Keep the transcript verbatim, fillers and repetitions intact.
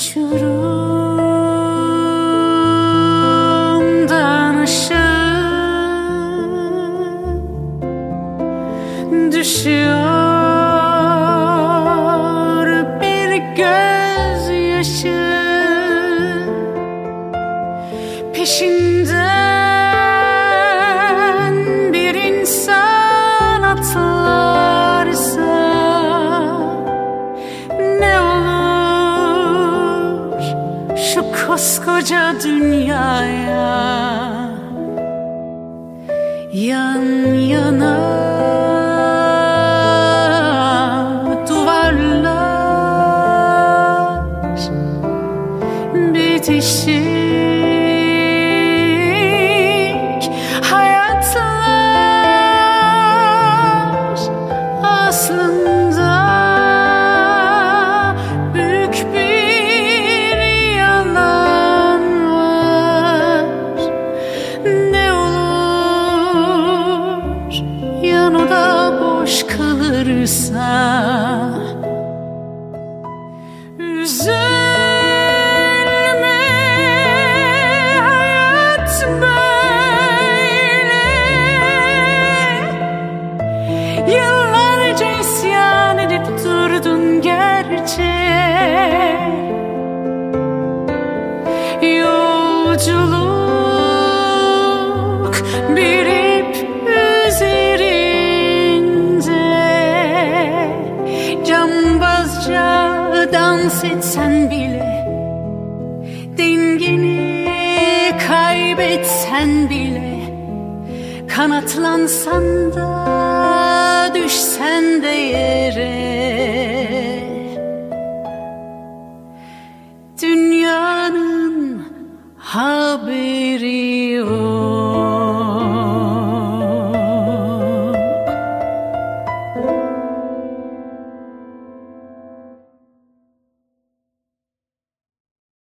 Uçurumdan aşağı düşüyor bir gözyaşı, peşinden bir insan atlarsa ne olur şu koskoca dünyaya? Yan yana duvarlar bitişik hayatlar, aslında büyük bir yalan var. Ne olur yanında boş kalırsa, üzülme, hayat böyle. Yıllarca isyan edip durdun gerçi. Yolculuk bir ip üzerinde, cambazca dans etsen bile, dengeni kaybetsen bile, kanatlansan da düşsen de yere,